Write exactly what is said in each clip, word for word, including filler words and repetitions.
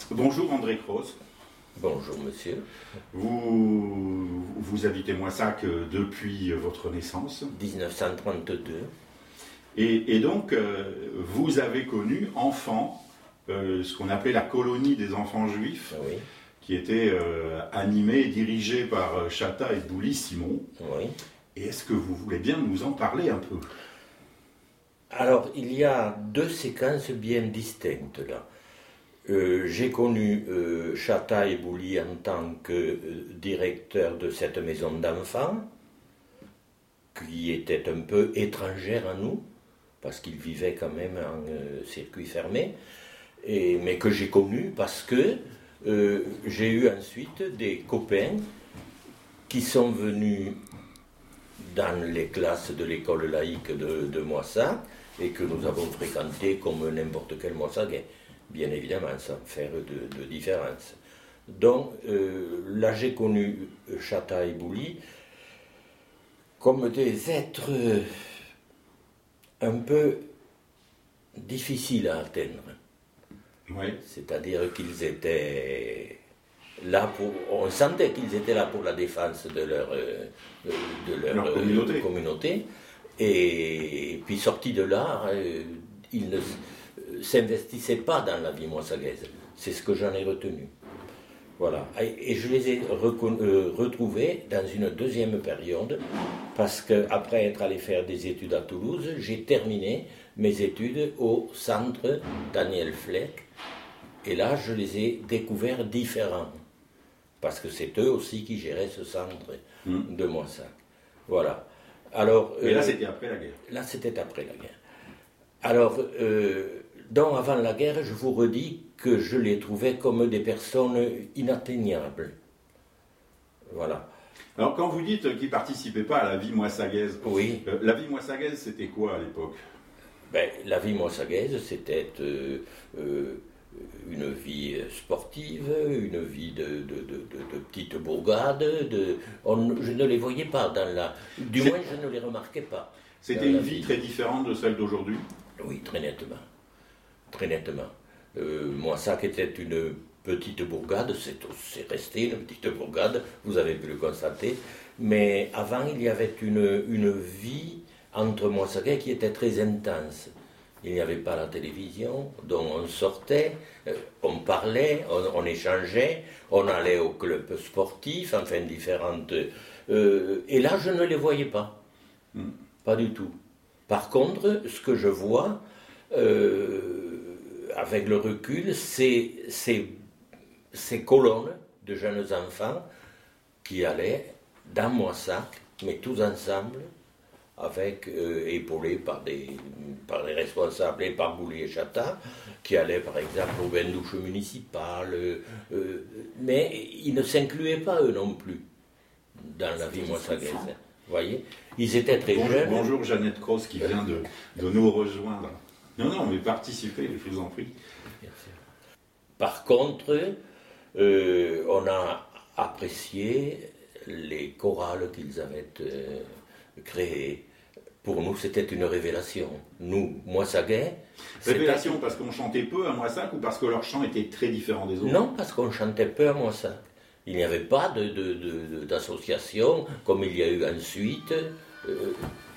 Bonjour André Cross. Bonjour monsieur. Vous, vous habitez Moissac depuis votre naissance. dix-neuf cent trente-deux. Et, et donc, euh, vous avez connu, enfant, euh, ce qu'on appelait la colonie des enfants juifs, Oui. qui était euh, animée et dirigée par euh, Chata et Boully-Simon. Oui. Et est-ce que vous voulez bien nous en parler un peu? Alors, il y a deux séquences bien distinctes là. Euh, j'ai connu euh, Chata et Boully en tant que euh, directeur de cette maison d'enfants, qui était un peu étrangère à nous, parce qu'ils vivaient quand même en euh, circuit fermé, et, mais que j'ai connu parce que euh, j'ai eu ensuite des copains qui sont venus dans les classes de l'école laïque de, de Moissac, et que nous avons fréquenté comme n'importe quel Moissagais, bien évidemment, sans faire de, de différence. Donc euh, là, j'ai connu Chata et Boully comme des êtres euh, un peu difficiles à atteindre. Oui. C'est-à-dire qu'ils étaient là pour... On sentait qu'ils étaient là pour la défense de leur, euh, de leur, leur euh, communauté. communauté. Et puis sortis de là, euh, ils ne euh, s'investissaient pas dans la vie moissagaise. C'est ce que j'en ai retenu. Voilà. Et, et je les ai recon- euh, retrouvés dans une deuxième période, parce qu'après être allé faire des études à Toulouse, j'ai terminé mes études au centre Daniel Fleck. Et là, je les ai découverts différents, parce que c'est eux aussi qui géraient ce centre mmh. de Moissac. Voilà. Alors, Mais là, euh, c'était après la guerre. Là, c'était après la guerre. Alors, euh, donc, avant la guerre, je vous redis que je les trouvais comme des personnes inatteignables. Voilà. Alors, quand vous dites qu'ils ne participaient pas à la vie moissagaise, oui. euh, la vie moissagaise, c'était quoi à l'époque? Ben, la vie moissagaise, c'était euh, euh, une vie sportive, une vie de, de, de, de, de petites bourgades. De, on, je ne les voyais pas dans la... Du C'est... moins, je ne les remarquais pas. C'était une vie, vie très différente de celle d'aujourd'hui? Oui, très nettement. Très nettement. Euh, Moissac était une petite bourgade, c'est, c'est resté une petite bourgade, vous avez pu le constater, mais avant, il y avait une, une vie entre Moissagais qui était très intense. Il n'y avait pas la télévision, donc on sortait, euh, on parlait, on, on échangeait, on allait au club sportif, enfin différentes... Euh, et là, je ne les voyais pas. Mm. Pas du tout. Par contre, ce que je vois, euh, avec le recul, c'est ces, ces colonnes de jeunes enfants qui allaient dans Moissac, mais tous ensemble, avec, euh, épaulés par des, par les responsables et par Boully et Chata, qui allaient par exemple au bain-douche municipal, euh, euh, mais ils ne s'incluaient pas eux non plus dans la vie moissagaise. Vous voyez, ils étaient très bonjour, jeunes. Bonjour Jeannette Cross qui vient de, de nous rejoindre. Non, non, mais participez, je vous en prie. Par contre, euh, on a apprécié les chorales qu'ils avaient euh, créées. Pour nous, c'était une révélation. Nous, Moissagais... Révélation c'était... parce qu'on chantait peu à Moissac ou parce que leur chant était très différent des autres? Non, parce qu'on chantait peu à Moissac. Il n'y avait pas de, de, de, d'association comme il y a eu ensuite. Euh,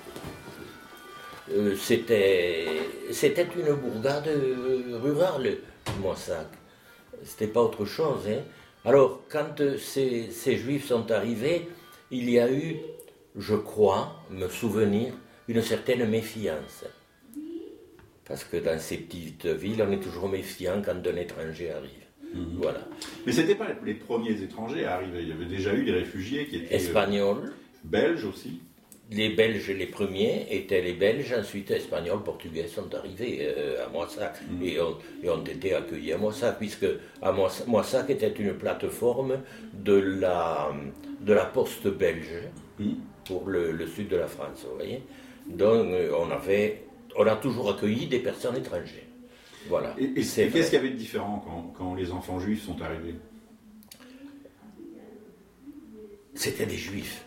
euh, c'était, c'était une bourgade rurale, Moissac. C'était pas autre chose. Hein. Alors, quand ces, ces juifs sont arrivés, il y a eu, je crois, me souvenir, une certaine méfiance. Parce que dans ces petites villes, on est toujours méfiant quand un étranger arrive. Mmh. Voilà. Mais ce n'étaient pas les premiers étrangers à arriver. Il y avait déjà eu des réfugiés qui étaient... Espagnols. Euh, belges aussi. Les Belges, les premiers, étaient les Belges. Ensuite, Espagnols, Portugais sont arrivés euh, à Moissac. Mmh. Et, ont, et ont été accueillis à Moissac, puisque à Moissac, Moissac était une plateforme de la, de la poste belge mmh. pour le, le sud de la France. Vous voyez. Donc, on, avait, on a toujours accueilli des personnes étrangères. Voilà. Et, et, et qu'est-ce qu'il y avait de différent quand, quand les enfants juifs sont arrivés? C'était des juifs.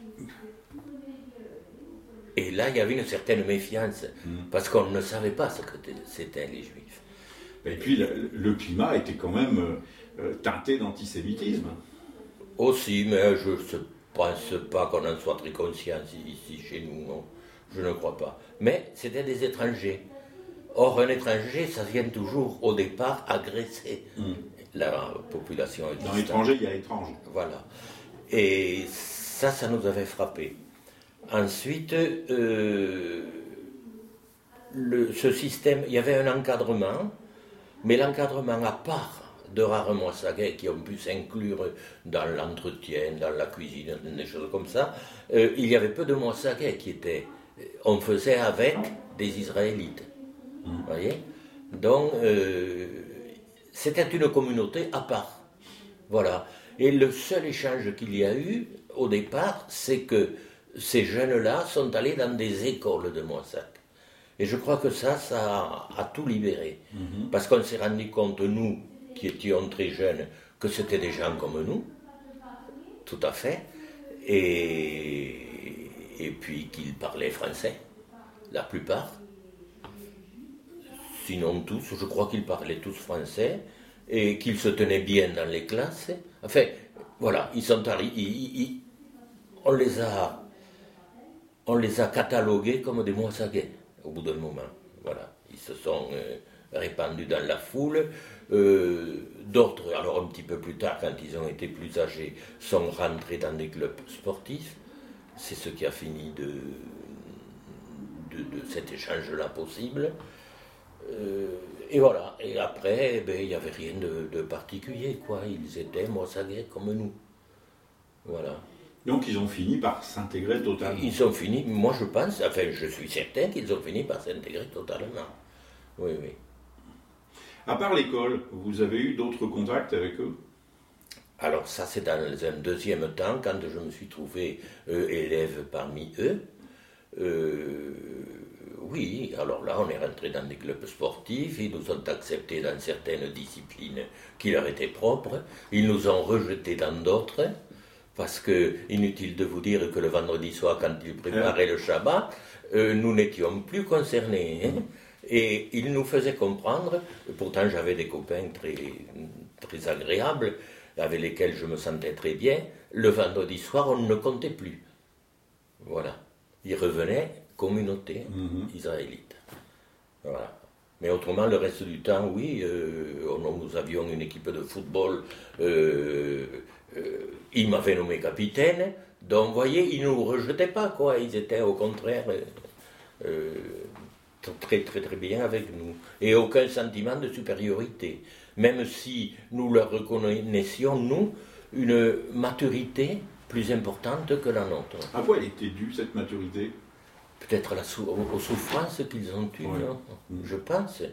Et là, il y avait une certaine méfiance, mmh. parce qu'on ne savait pas ce que c'était les juifs. Et puis le, le climat était quand même euh, teinté d'antisémitisme. Aussi, mais je ne pense pas qu'on en soit très conscient ici chez nous, non. Je ne crois pas. Mais c'était des étrangers. Or, un étranger, ça vient toujours au départ agresser mmh. la population existante. Dans l'étranger, il y a étrange. Voilà. Et ça, ça nous avait frappé. Ensuite, euh, le, ce système, il y avait un encadrement, mais l'encadrement à part de rares moissagais qui ont pu s'inclure dans l'entretien, dans la cuisine, des choses comme ça, euh, il y avait peu de moissagais qui étaient... On faisait avec des Israélites. Vous mmh. voyez ? Donc, euh, c'était une communauté à part. Voilà. Et le seul échange qu'il y a eu, au départ, c'est que ces jeunes-là sont allés dans des écoles de Moissac. Et je crois que ça, ça a, a tout libéré. Mmh. Parce qu'on s'est rendu compte, nous, qui étions très jeunes, que c'était des gens comme nous, tout à fait, et, et puis qu'ils parlaient français, la plupart, sinon tous, je crois qu'ils parlaient tous français, et qu'ils se tenaient bien dans les classes. Enfin, voilà, ils sont arrivés, ils, ils, on les a, on les a catalogués comme des moissagais, au bout d'un moment, voilà, ils se sont euh, répandus dans la foule. Euh, d'autres, alors un petit peu plus tard, quand ils ont été plus âgés, sont rentrés dans des clubs sportifs. C'est ce qui a fini de, de, de cet échange-là possible. Euh, et voilà. Et après, ben, il n'y avait rien de, de particulier, quoi. Ils étaient moissagais comme nous. Voilà. Donc ils ont fini par s'intégrer totalement. Ils ont fini, moi je pense, enfin je suis certain qu'ils ont fini par s'intégrer totalement. Oui, oui. À part l'école, vous avez eu d'autres contacts avec eux ? Alors ça c'est dans un deuxième temps, quand je me suis trouvé euh, élève parmi eux. Euh, oui, alors là on est rentré dans des clubs sportifs, ils nous ont acceptés dans certaines disciplines qui leur étaient propres, ils nous ont rejetés dans d'autres, parce que, inutile de vous dire que le vendredi soir, quand ils préparaient le Shabbat, euh, nous n'étions plus concernés. Hein. Et ils nous faisaient comprendre, pourtant j'avais des copains très, très agréables, avec lesquels je me sentais très bien, le vendredi soir, on ne comptait plus. Voilà. Ils revenaient communauté mm-hmm. israélite. Voilà. Mais autrement, le reste du temps, oui, euh, nous avions une équipe de football, euh, euh, ils m'avaient nommé capitaine, donc vous voyez, ils ne nous rejetaient pas, quoi. Ils étaient au contraire euh, euh, très très très bien avec nous. Et aucun sentiment de supériorité. Même si nous leur reconnaissions, nous, une maturité plus importante que la nôtre. À quoi elle était due, cette maturité ? Peut-être la sou- aux souffrances qu'ils ont eues, ouais. non mmh. Je pense.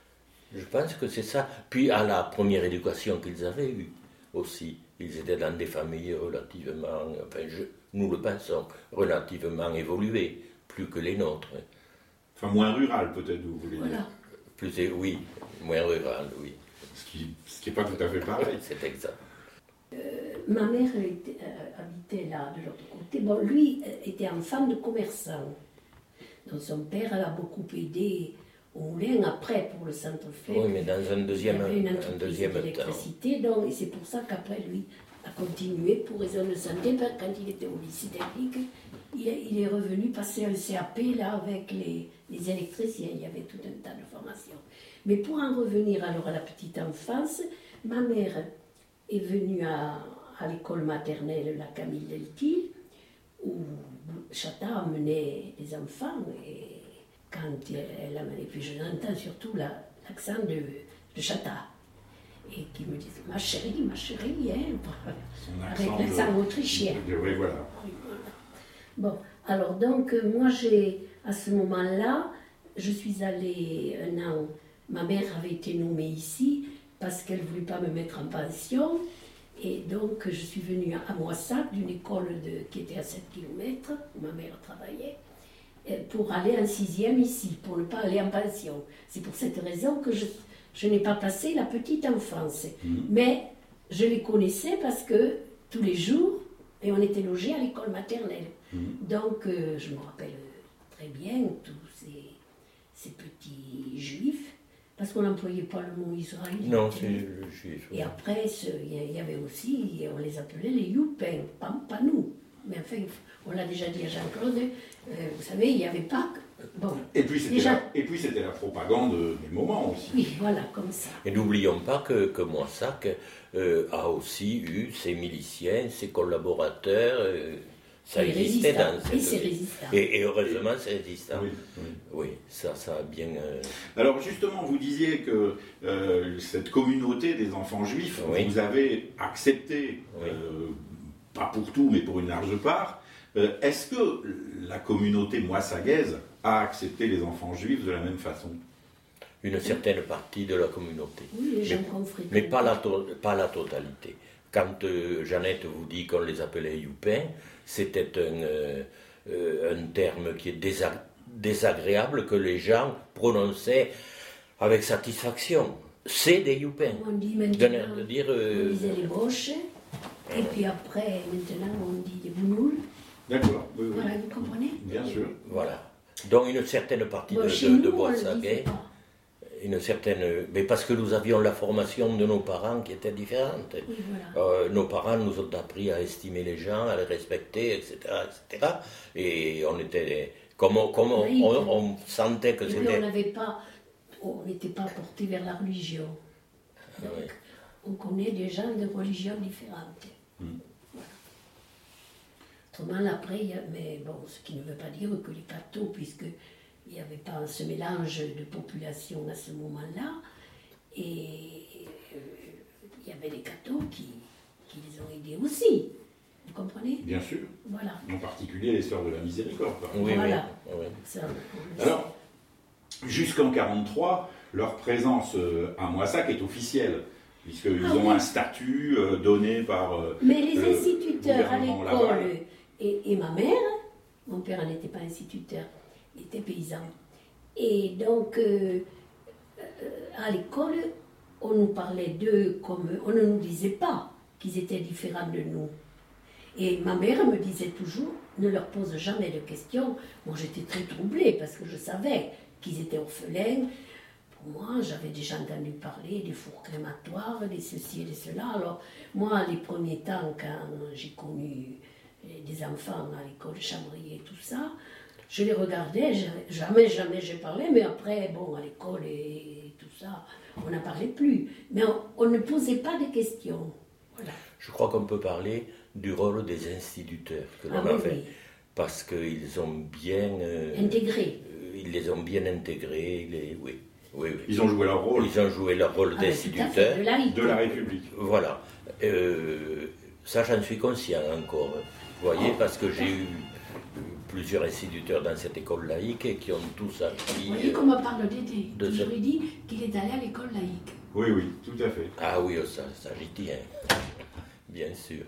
Je pense que c'est ça. Puis à la première éducation qu'ils avaient eue aussi. Ils étaient dans des familles relativement, enfin je, nous le pensons, relativement évoluées, plus que les nôtres. Enfin moins rurales peut-être, vous voulez voilà. dire. Plus, oui, moins rurales, oui. Ce qui n'est pas tout à fait pareil. C'est exact. Euh, ma mère était, euh, habitait là, de l'autre côté. Bon, lui euh, était enfant de commerçant. Donc son père a beaucoup aidé au moulin après pour le centre-fête. Oui, mais dans un deuxième, il une un deuxième d'électricité, temps. Donc, et c'est pour ça qu'après lui a continué pour raison de santé. Quand il était au lycée technique, il est, il est revenu passer un C A P là avec les, les électriciens. Il y avait tout un tas de formations. Mais pour en revenir alors à la petite enfance, ma mère est venue à, à l'école maternelle, la Camille Deltil, où Chata amenait des enfants. Et quand elle amenait, puis je l'entends surtout la, l'accent de, de Chata. Et qui me disait ma chérie, ma chérie, hein, avec l'accent de, autrichien. De, de, oui, voilà. Bon, alors donc, moi, j'ai, à ce moment-là, je suis allée un an. Ma mère avait été nommée ici parce qu'elle ne voulait pas me mettre en pension. Et donc, je suis venue à Moissac, d'une école de, qui était à sept kilomètres, où ma mère travaillait, pour aller en sixième ici, pour ne pas aller en pension. C'est pour cette raison que je, je n'ai pas passé la petite enfance. Mmh. Mais je les connaissais parce que tous les jours, et on était logés à l'école maternelle. Mmh. Donc, euh, je me rappelle très bien tous ces, ces petits juifs parce qu'on n'employait pas le mot israélite. Non, c'est le juif. Et après, il y avait aussi, on les appelait les Youpins, pas, pas nous. Mais enfin, on l'a déjà dit à Jean-Claude, euh, vous savez, il n'y avait pas... Bon, et puis c'était déjà... la, et puis c'était la propagande du moment aussi. Oui, voilà, comme ça. Et n'oublions pas que, que Moissac euh, a aussi eu ses miliciens, ses collaborateurs... Euh, ça et existait résistant. dans cette Et c'est résistant. Et, et heureusement, c'est résistant. Oui, oui. Oui, ça, ça a bien... Euh... Alors justement, vous disiez que euh, cette communauté des enfants juifs, Oui. vous avez accepté, Oui. euh, pas pour tout, mais pour une large part. Euh, est-ce que la communauté moissagaise a accepté les enfants juifs de la même façon? Une certaine partie de la communauté. Oui, les gens mais, qu'on fréquente. mais pas la, to- pas la totalité. Quand euh, Jeannette vous dit qu'on les appelait youpins, c'était un, euh, euh, un terme qui est désa- désagréable que les gens prononçaient avec satisfaction. C'est des youpins. On dit De, maintenant, de dire, on euh, disait les broches, et puis après, maintenant, on dit les bounoules. D'accord, oui, oui. Voilà, vous comprenez? Bien sûr. voilà. Donc une certaine partie Bon, de, chez de, nous, de on le disait Boissagais, pas. une certaine, mais parce que nous avions la formation de nos parents qui était différente. Oui, voilà. Euh, nos parents nous ont appris à estimer les gens, à les respecter, et cetera, et cetera. Et on était, comme on, comme on, Oui, on- on sentait que Et puis on c'était... n'avait pas, on n'était pas porté vers la religion. Donc, Oui. on connaît des gens de religions différentes. Mm. Voilà. Autrement, après, il y a, mais bon, ce qui ne veut pas dire que les cathos, puisqu'il n'y avait pas ce mélange de population à ce moment-là, et euh, il y avait les cathos qui, qui les ont aidés aussi. Vous comprenez? Bien sûr. Voilà. En particulier les Sœurs de la Miséricorde. par exemple. Oui, Voilà. oui, oui. Ça, on le Alors, jusqu'en mille neuf cent quarante-trois, leur présence euh, à Moissac est officielle, puisqu'ils Ah ont oui. un statut euh, donné par... euh, Mais les le instituteurs à gouvernement l'école, Laval. et, et ma mère, mon père n'était pas instituteur, il était paysan. Et donc, euh, euh, à l'école, on nous parlait d'eux comme... On ne nous disait pas qu'ils étaient différents de nous. Et ma mère me disait toujours, ne leur pose jamais de questions. Moi, j'étais très troublée parce que je savais qu'ils étaient orphelins. Pour moi, j'avais déjà entendu parler des fours crématoires, des ceci et des cela. Alors, moi, les premiers temps, quand j'ai connu des enfants à l'école Chambrier et tout ça, je les regardais, je- jamais, jamais j'ai parlé, mais après, bon, à l'école et tout ça, on n'en parlait plus. Mais on, on ne posait pas de questions. Voilà. Je crois qu'on peut parler du rôle des instituteurs que l'on Ah oui, avait, oui. parce qu'ils ont bien... euh, Intégrés. euh, ils les ont bien intégrés, les, oui, oui, oui. Ils ont joué leur rôle Ils ont joué leur rôle Ah, mais tout à fait, d'instituteurs. de laïcs. de la République. Voilà. Euh, ça, j'en suis conscient encore. Vous voyez, parce que j'ai eu euh, plusieurs instituteurs dans cette école laïque et qui ont tous appris... Vous voyez euh, comme on parle d'été. de Je ce- lui dis qu'il est allé à l'école laïque. Oui, oui, tout à fait. Ah oui, ça, ça j'y tiens. Bien sûr.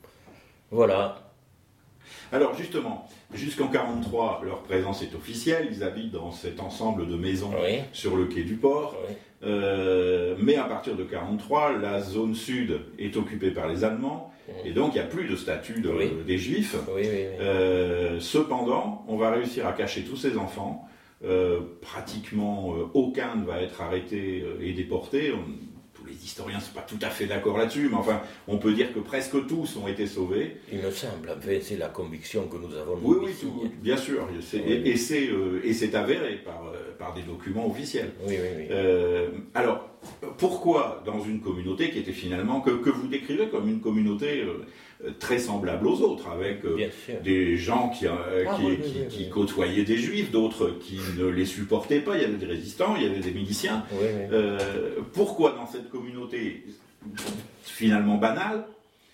Voilà. Alors justement, jusqu'en mille neuf cent quarante-trois, leur présence est officielle. Ils habitent dans cet ensemble de maisons Oui. sur le quai du port. Oui. Euh, mais à partir de mille neuf cent quarante-trois, la zone sud est occupée par les Allemands. Et donc, il n'y a plus de statut de- Oui. des Juifs. Oui, oui, oui. Euh, cependant, on va réussir à cacher tous ces enfants. Euh, pratiquement euh, aucun ne va être arrêté euh, et déporté. On- tous les historiens ne sont pas tout à fait d'accord là-dessus, mais enfin, on peut dire que presque tous ont été sauvés. Il me semble, enfin, c'est la conviction que nous avons Oui, nous, oui, ici. tout- bien sûr. C'est- Oui. Et, et c'est euh, et c'est avéré par, euh, par des documents officiels. Oui, oui, oui. Euh, alors, pourquoi dans une communauté qui était finalement, que, que vous décrivez comme une communauté euh, très semblable aux autres, avec euh, Bien sûr. des gens qui, euh, Ah qui, oui, oui, qui- oui, qui oui. côtoyaient des juifs, d'autres qui ne les supportaient pas, il y avait des résistants, il y avait des miliciens. Oui, oui. Euh, pourquoi dans cette communauté finalement banale,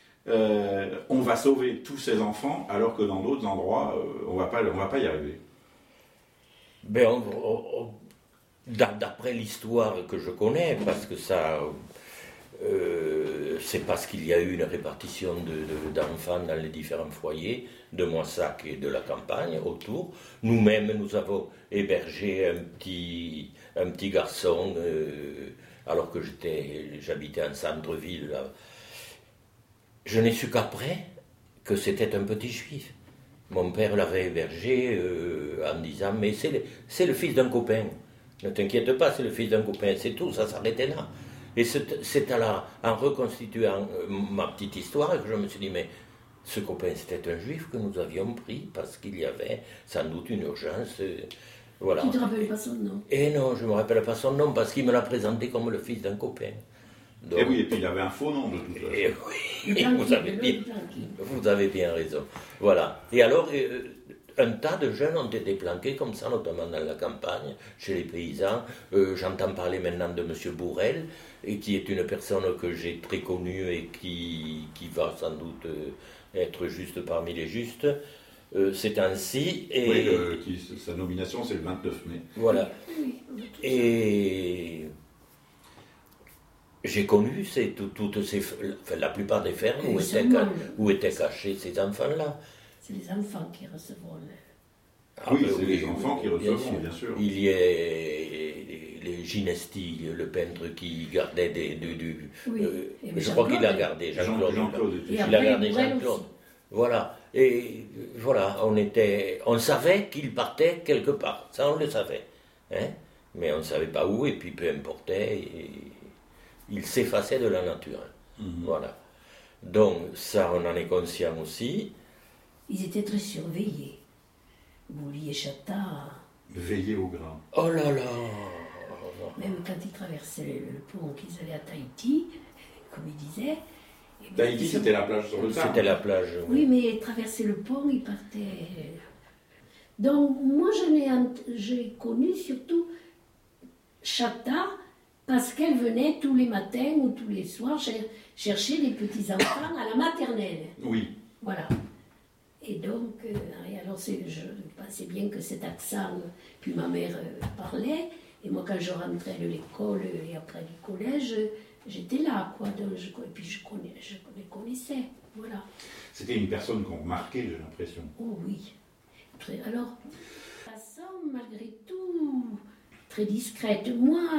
euh, on va sauver tous ces enfants alors que dans d'autres endroits, euh, on va pas, on va pas y arriver? Ben, on- on- on- d'a- d'après l'histoire que je connais, parce que ça, euh, c'est parce qu'il y a eu une répartition de- de- d'enfants dans les différents foyers de Moissac et de la campagne autour. Nous-mêmes, nous avons hébergé un petit, un petit garçon, euh, alors que j'étais, j'habitais en centre-ville. Là. Je n'ai su qu'après que c'était un petit juif. Mon père l'avait hébergé euh, en disant, mais c'est le, c'est le fils d'un copain. Ne t'inquiète pas, c'est le fils d'un copain, c'est tout, ça s'arrêtait là. Et c'est, c'est à la, en reconstituant euh, ma petite histoire que je me suis dit, mais ce copain, c'était un juif que nous avions pris parce qu'il y avait sans doute une urgence. Euh, voilà. Tu ne te rappelles pas son nom? Et non, je ne me rappelle pas son nom parce qu'il me l'a présenté comme le fils d'un copain. Donc, et oui, et puis il avait un faux nom de toute façon. Et oui, vous avez, bien, vous avez bien raison. Voilà. Et alors, euh, un tas de jeunes ont été planqués comme ça, notamment dans la campagne, chez les paysans. Euh, j'entends parler maintenant de M. Bourrel, et qui est une personne que j'ai très connue et qui, qui va sans doute euh, être juste parmi les justes. Euh, c'est ainsi. Et oui, le, qui, sa nomination, c'est le vingt-neuf mai. Voilà. Et j'ai connu ces, tout, toutes ces, enfin, la plupart des fermes où étaient, où étaient cachés ces enfants-là. C'est les enfants qui recevront le... Ah, oui, c'est oui, les enfants qui recevront, bien sûr. Il y a les, les Ginesti, le peintre qui gardait des... Du, du, oui. euh, je crois qu'il l'a gardé, Jean-Claude. Jean-Claude. Il a gardé Jean-Claude. Voilà. Et voilà, on était... On savait qu'il partait quelque part. Ça, on le savait. Hein, mais on ne savait pas où, et puis peu importait. Et il s'effaçait de la nature. Mm-hmm. Voilà. Donc, ça, on en est conscient aussi. Ils étaient très surveillés. Bouli et Chata. Veillés au grain. Oh là là. Même quand ils traversaient le pont, qu'ils allaient à Tahiti, comme ils disaient. Tahiti, ils... c'était la plage sur le Tarn. C'était la plage. Oui, mais ils traversaient le pont, ils partaient. Donc, moi, j'en ai, j'ai connu surtout Chata, parce qu'elle venait tous les matins ou tous les soirs chercher les petits-enfants à la maternelle. Oui. Voilà. Et donc, euh, et alors c'est, je pensais bien que cet accent, puis ma mère euh, parlait, et moi quand je rentrais de l'école et après du collège, j'étais là, quoi, donc je, et puis je, connais, je les connaissais, voilà. C'était une personne qu'on remarquait, j'ai l'impression. Oh oui. Très, alors, façon, malgré tout, très discrète. Moi,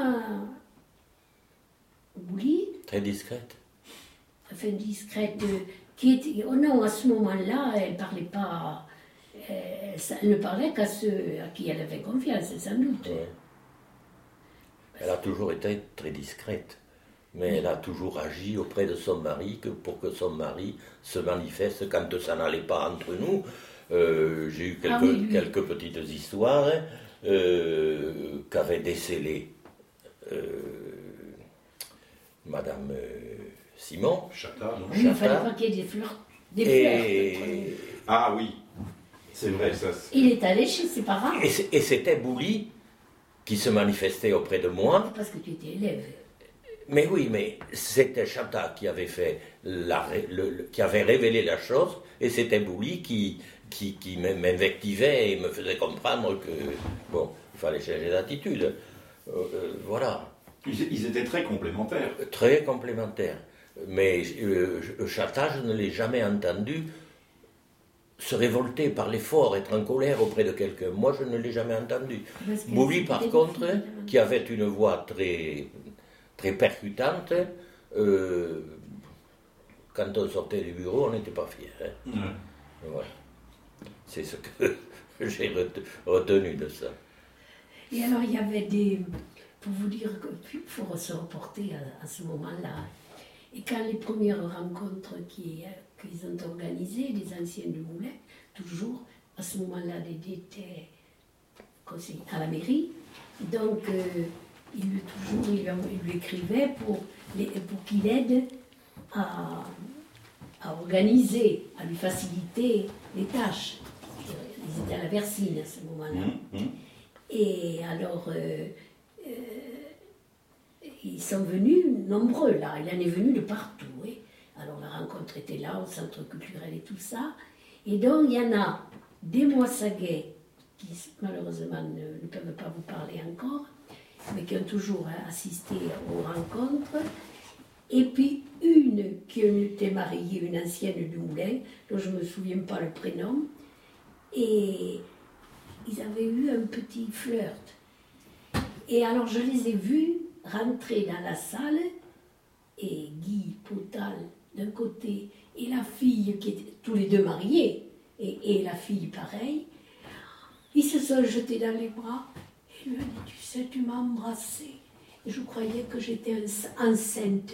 Bouli... Très discrète. Enfin, discrète... Qui était, oh non, à ce moment-là, elle parlait pas, elle, elle ne parlait qu'à ceux à qui elle avait confiance, sans doute. Ouais. Elle a toujours été très discrète, mais oui. Elle a toujours agi auprès de son mari que pour que son mari se manifeste quand ça n'allait pas entre nous. Euh, j'ai eu quelques, ah oui, oui. quelques petites histoires euh, qu'avait décelées euh, Madame... Euh, Simon, Chata, non oui, il fallait pas qu'il y ait des fleurs. Des et... fleurs ah oui, c'est vrai. Ça, c'est... Il est allé chez ses parents. Et, et c'était Bouli qui se manifestait auprès de moi. Parce que tu étais élève. Mais oui, mais c'était Chata qui avait fait la, le, le, qui avait révélé la chose, et c'était Bouli qui, qui, qui m'invectivait et me faisait comprendre que bon, il fallait changer d'attitude. Euh, euh, voilà. Ils, ils étaient très complémentaires. Très complémentaires. Mais euh, Chata, je ne l'ai jamais entendu se révolter par l'effort, être en colère auprès de quelqu'un. Moi, je ne l'ai jamais entendu. Bouli, par contre, qui avait une voix très, très percutante, euh, quand on sortait du bureau, on n'était pas fiers. Hein. Mmh. Voilà. C'est ce que j'ai retenu de ça. Et alors, il y avait des... Pour vous dire qu'il faut se reporter à, à ce moment-là. Et quand les premières rencontres qui, qu'ils ont organisées, les anciens du Moulin, toujours, à ce moment-là, ils étaient conseillers à la mairie. Donc, euh, il, toujours, il, il lui écrivait pour, les, pour qu'il aide à, à organiser, à lui faciliter les tâches. Ils étaient à la Versine à ce moment-là. Mmh, mmh. Et alors... Euh, Euh, ils sont venus nombreux là, il en est venu de partout. Oui. Alors la rencontre était là, au centre culturel et tout ça. Et donc il y en a des Moissaguais qui malheureusement ne, ne peuvent pas vous parler encore, mais qui ont toujours assisté aux rencontres. Et puis une qui était mariée, une ancienne du Moulin, dont je ne me souviens pas le prénom. Et ils avaient eu un petit flirt. Et alors je les ai vus rentrer dans la salle, et Guy Potal d'un côté, et la fille qui était tous les deux mariés, et, et la fille pareil, ils se sont jetés dans les bras, Il lui a dit, tu sais, tu m'as embrassé. Et je croyais que j'étais enceinte.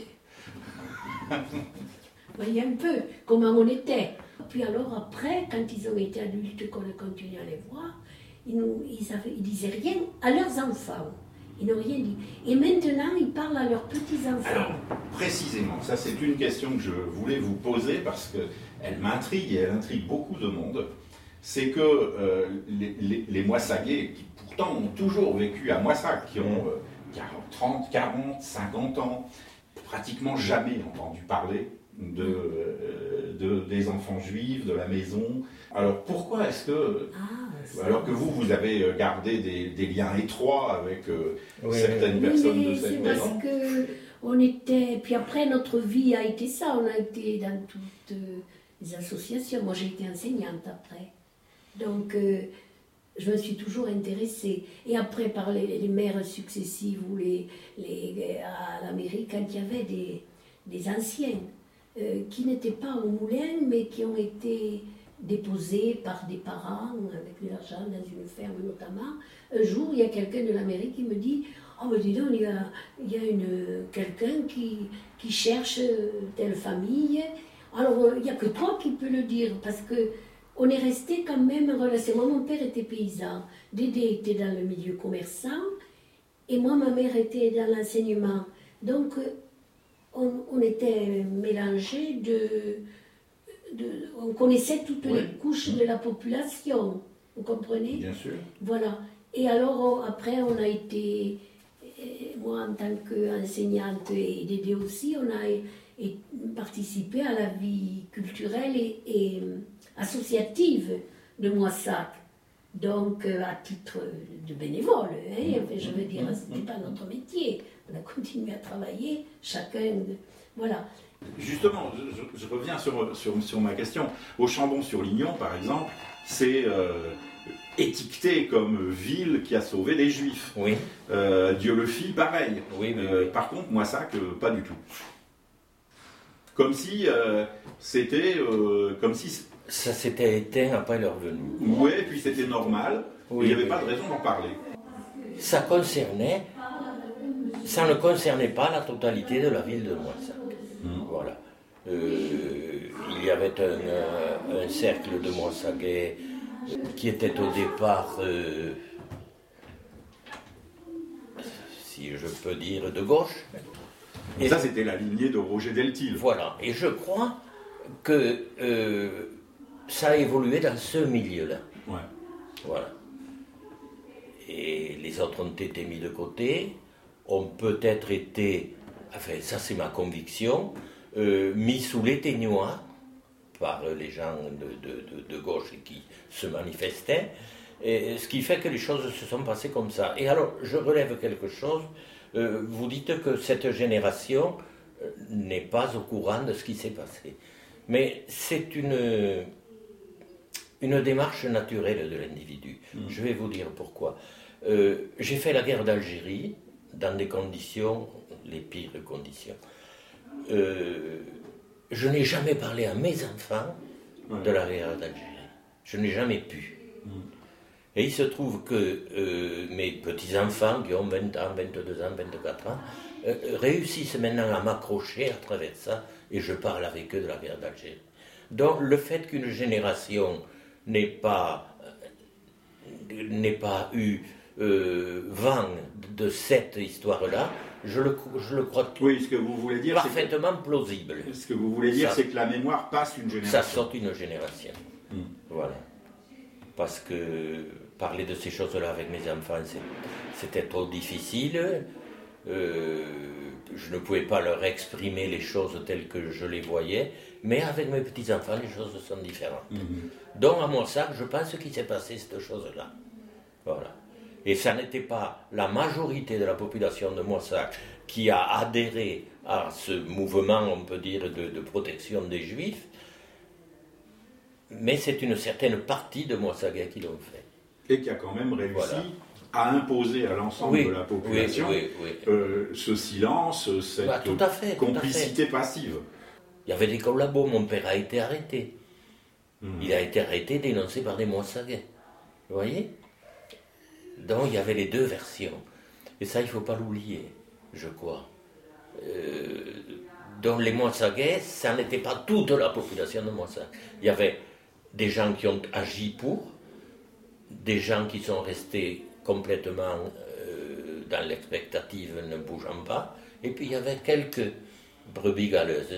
Vous voyez un peu comment on était. Puis alors après, quand ils ont été adultes, qu'on a continué à les voir, ils, nous, ils, avaient, ils disaient rien à leurs enfants. Ils n'ont rien dit. Et maintenant, ils parlent à leurs petits-enfants. Alors, précisément, ça c'est une question que je voulais vous poser parce qu'elle m'intrigue et elle intrigue beaucoup de monde. C'est que euh, les, les, les Moissagais, qui pourtant ont toujours vécu à Moissac, qui ont euh, quarante, trente, quarante, cinquante ans, pratiquement jamais entendu parler de, euh, de, des enfants juifs, de la maison. Alors pourquoi est-ce que, ah, alors que vous, vous avez gardé des, des liens étroits avec euh, oui, certaines oui, personnes de cette maison? C'est parce que on était, puis après notre vie a été ça, on a été dans toutes les associations. Moi j'ai été enseignante après, donc euh, je me suis toujours intéressée. Et après par les, les maires successives ou les, les, à la mairie, quand il y avait des, des anciens euh, qui n'étaient pas au moulin mais qui ont été déposés par des parents avec de l'argent dans une ferme notamment. Un jour, il y a quelqu'un de la mairie qui me dit « Oh, mais dis donc, il y a, il y a une, quelqu'un qui, qui cherche telle famille. » Alors, il n'y a que toi qui peux le dire, parce qu'on est resté quand même en relation. Moi, mon père était paysan, Dédé était dans le milieu commerçant, et moi, ma mère était dans l'enseignement. Donc, on, on était mélangés de... De, on connaissait toutes oui. les couches de la population, vous comprenez? Bien sûr. Voilà. Et alors, on, après, on a été, moi en tant qu'enseignante et Dédé aussi, on a et, participé à la vie culturelle et, et associative de Moissac. Donc, à titre de bénévole, hein, enfin, je veux dire, ce n'était pas notre métier. On a continué à travailler, chacun, voilà. Justement, je, je reviens sur, sur, sur ma question. Au Chambon-sur-Lignon, par exemple, c'est euh, étiqueté comme ville qui a sauvé des Juifs. Oui. Euh, Dieu le fit, pareil. Oui, oui, euh, oui. Par contre, Moissac, euh, pas du tout. Comme si euh, c'était... Euh, comme si... Ça s'était éteint après leur venue. Oui, et puis c'était normal. Oui, il n'y avait oui. pas de raison d'en parler. Ça concernait... Ça ne concernait pas la totalité de la ville de Moissac. Voilà. Euh, il y avait un, un cercle de Moissagais qui était au départ, euh, si je peux dire, de gauche. Et ça, c'était la lignée de Roger Deltil. Voilà. Et je crois que euh, ça a évolué dans ce milieu-là. Ouais. Voilà. Et les autres ont été mis de côté, ont peut-être été... Enfin, ça c'est ma conviction, euh, mis sous l'éteignoir par les gens de, de, de, de gauche qui se manifestaient, et ce qui fait que les choses se sont passées comme ça. Et alors, je relève quelque chose, euh, vous dites que cette génération euh, n'est pas au courant de ce qui s'est passé. Mais c'est une, une démarche naturelle de l'individu. Mmh. Je vais vous dire pourquoi. Euh, j'ai fait la guerre d'Algérie dans des conditions... les pires conditions. Euh, je n'ai jamais parlé à mes enfants ouais. de la guerre d'Algérie. Je n'ai jamais pu. Mm. Et il se trouve que euh, mes petits-enfants, qui ont vingt ans, vingt-deux ans, vingt-quatre ans, euh, réussissent maintenant à m'accrocher à travers ça, et je parle avec eux de la guerre d'Algérie. Donc le fait qu'une génération n'ait pas, euh, n'ait pas eu euh, vent de cette histoire-là, Je le, je le crois oui, ce que vous voulez dire, parfaitement c'est que, plausible. Ce que vous voulez dire, ça, c'est que la mémoire passe une génération. Ça saute une génération. Mm. Voilà. Parce que parler de ces choses-là avec mes enfants, c'était trop difficile. Euh, je ne pouvais pas leur exprimer les choses telles que je les voyais. Mais avec mes petits-enfants, les choses sont différentes. Mm-hmm. Donc, à Moissac, je pense qu'il s'est passé cette chose-là. Voilà. Et ça n'était pas la majorité de la population de Moissac qui a adhéré à ce mouvement, on peut dire, de, de protection des Juifs, mais c'est une certaine partie de Moissagais qui l'ont fait. Et qui a quand même réussi voilà. à imposer à l'ensemble oui, de la population oui, oui, oui. Euh, ce silence, cette bah, tout à fait, complicité tout à fait. passive. Il y avait des collabos, mon père a été arrêté. Mmh. Il a été arrêté, dénoncé par des Moissagais. Vous voyez ? Donc il y avait les deux versions. Et ça, il ne faut pas l'oublier, je crois. Euh, donc les Moissagais, ça n'était pas toute la population de Moissac. Il y avait des gens qui ont agi pour, des gens qui sont restés complètement euh, dans l'expectative, ne bougeant pas, et puis il y avait quelques brebis galeuses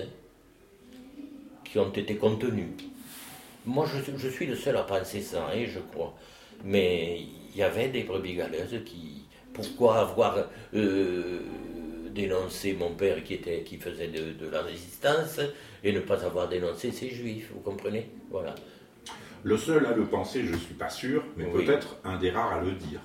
qui ont été contenues. Moi, je, je suis le seul à penser ça, hein, je crois. Mais il y avait des brebis galeuses qui... Pourquoi avoir euh, dénoncé mon père qui, était, qui faisait de, de la résistance et ne pas avoir dénoncé ces juifs, vous comprenez? Voilà. Le seul à le penser, je ne suis pas sûr, mais Oui. peut-être un des rares à le dire.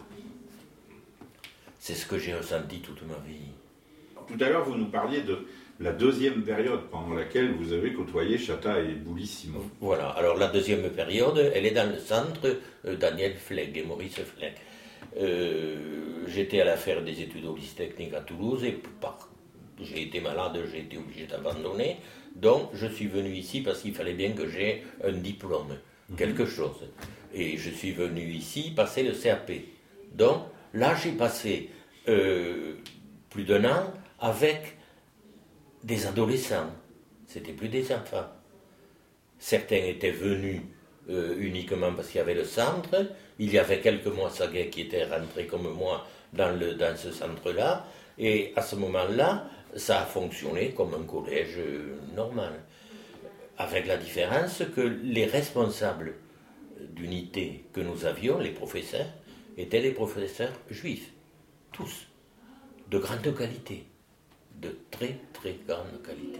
C'est ce que j'ai ressenti toute ma vie. Tout à l'heure, vous nous parliez de la deuxième période pendant laquelle vous avez côtoyé Chata et Boulissimo. Voilà, alors la deuxième période, elle est dans le centre euh, Daniel Flegg et Maurice Flegg. Euh, j'étais à la faire des études au lycée technique à Toulouse et par, j'ai été malade, j'ai été obligé d'abandonner. Donc je suis venu ici parce qu'il fallait bien que j'aie un diplôme, mmh. quelque chose. Et je suis venu ici passer le C A P. Donc là j'ai passé euh, plus d'un an avec des adolescents. C'était plus des enfants. Certains étaient venus euh, uniquement parce qu'il y avait le centre. Il y avait quelques Moissagais qui étaient rentrés comme moi dans, le, dans ce centre-là. Et à ce moment-là, ça a fonctionné comme un collège normal. Avec la différence que les responsables d'unité que nous avions, les professeurs, étaient des professeurs juifs. Tous. De grande qualité. De très très grande qualité.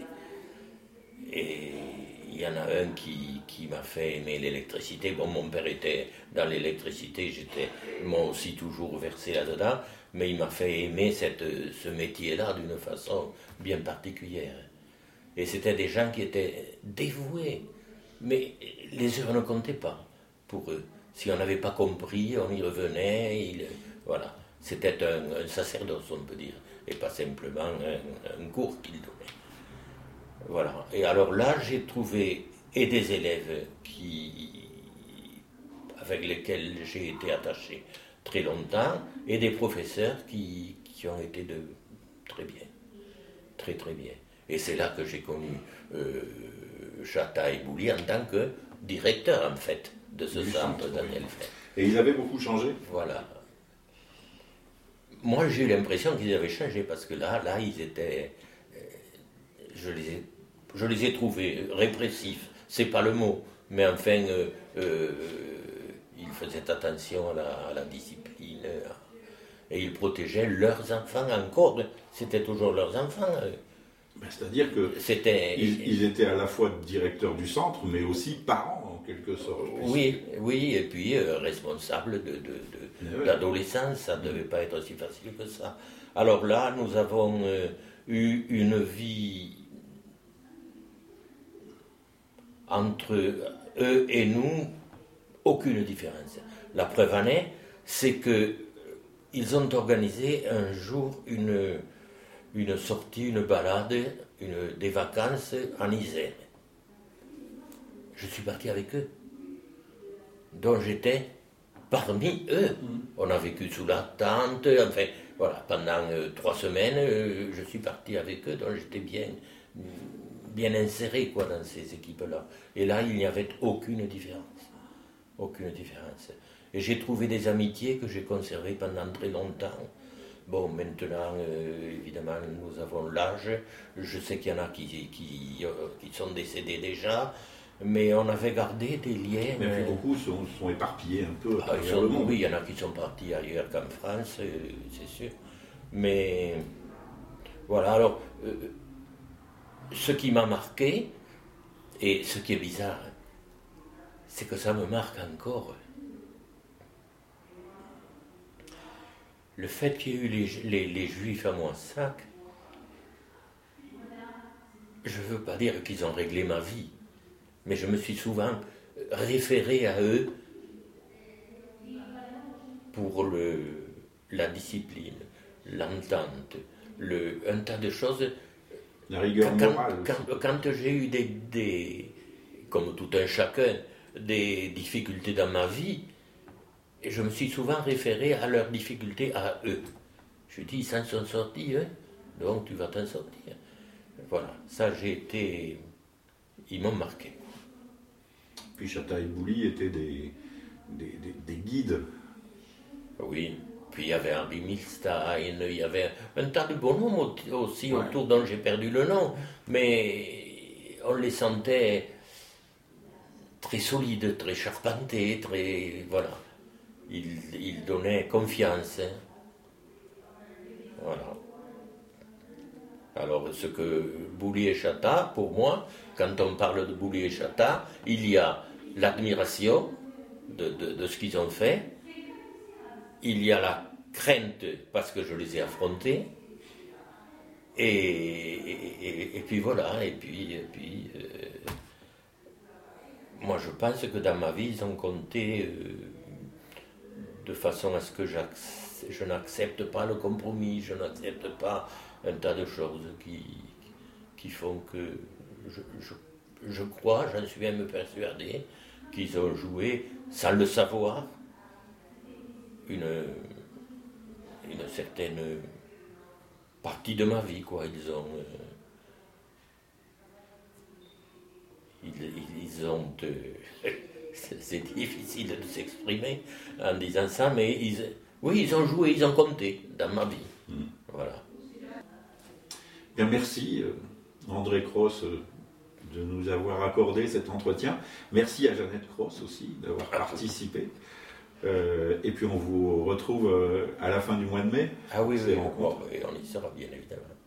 Et il y en a un qui, qui m'a fait aimer l'électricité. Bon, mon père était dans l'électricité, j'étais moi aussi toujours versé là-dedans, mais il m'a fait aimer cette, ce métier-là d'une façon bien particulière. Et c'était des gens qui étaient dévoués, mais les heures ne comptaient pas pour eux. Si on n'avait pas compris, on y revenait, il, voilà. C'était un, un sacerdoce, on peut dire, et pas simplement un, un cours qu'il donnait. Voilà. Et alors là, j'ai trouvé et des élèves qui, avec lesquels j'ai été attaché très longtemps, et des professeurs qui, qui ont été de très bien, très très bien. Et c'est là que j'ai connu euh, Chata et Bouli en tant que directeur, en fait, de ce du centre, centre Daniel oui. Flegg. Et ils avaient beaucoup changé? Voilà. Moi, j'ai eu l'impression qu'ils avaient changé, parce que là, là, ils étaient... Euh, je les ai, je les ai trouvés répressifs, c'est pas le mot, mais enfin, euh, euh, ils faisaient attention à la, à la discipline, et ils protégeaient leurs enfants encore. C'était toujours leurs enfants. Ben, c'est-à-dire que c'était, ils, ils étaient à la fois directeurs du centre, mais aussi parents, en quelque sorte. Oui, oui, et puis euh, responsables de, de, de, ouais. d'adolescence, ça ne devait pas être aussi facile que ça. Alors là, nous avons euh, eu une vie entre eux et nous, aucune différence. La preuve en est, c'est que ils ont organisé un jour une, une sortie, une balade, une, des vacances en Isère. Je suis parti avec eux. Donc j'étais parmi eux. Mmh. On a vécu sous la tente, enfin, voilà, pendant euh, trois semaines, euh, je suis parti avec eux, donc j'étais bien, bien inséré quoi, dans ces équipes-là. Et là, il n'y avait aucune différence. Aucune différence. Et j'ai trouvé des amitiés que j'ai conservées pendant très longtemps. Bon, maintenant, euh, évidemment, nous avons l'âge. Je sais qu'il y en a qui, qui, euh, qui sont décédés déjà. Mais on avait gardé des liens. Mais puis beaucoup sont, sont éparpillés un peu. Ah, sont, oui, il y en a qui sont partis ailleurs qu'en France, euh, c'est sûr. Mais voilà, alors, euh, ce qui m'a marqué, et ce qui est bizarre, c'est que ça me marque encore. Le fait qu'il y ait eu les, les, les Juifs à Moissac, je ne veux pas dire qu'ils ont réglé ma vie, mais je me suis souvent référé à eux pour le, la discipline, l'entente, le, un tas de choses. La rigueur quand, morale. Quand, quand j'ai eu des, des, comme tout un chacun, des difficultés dans ma vie, et je me suis souvent référé à leurs difficultés à eux. Je dis, ils s'en sont sortis, hein, donc tu vas t'en sortir. Voilà, ça j'ai été... Ils m'ont marqué. Puis Chata et Bouli étaient des, des, des, des guides. Oui, puis il y avait Henri Milstein, il y avait un tas de bonhommes aussi Ouais. autour dont j'ai perdu le nom, mais on les sentait très solides, très charpentés, très... Voilà. Ils, ils donnaient confiance. Hein. Voilà. Alors, ce que Bouli et Chata, pour moi, quand on parle de Bouli et Chata, il y a l'admiration de, de, de ce qu'ils ont fait, il y a la crainte parce que je les ai affrontés, et, et, et, et puis voilà, et puis, et puis euh, moi je pense que dans ma vie, ils ont compté euh, de façon à ce que je n'accepte pas le compromis, je n'accepte pas un tas de choses qui, qui font que je, je, je crois, j'en suis même persuadé, qu'ils ont joué, sans le savoir, une, une certaine partie de ma vie, quoi. Ils ont... Euh, ils, ils ont... Euh, c'est difficile de s'exprimer en disant ça, mais ils, oui, ils ont joué, ils ont compté dans ma vie. Mmh. Voilà. Bien, merci euh, André Cross euh, de nous avoir accordé cet entretien. Merci à Jeannette Cross aussi d'avoir participé. Euh, et puis on vous retrouve euh, à la fin du mois de mai. Ah oui, oui, bon, oui, on y sera bien évidemment.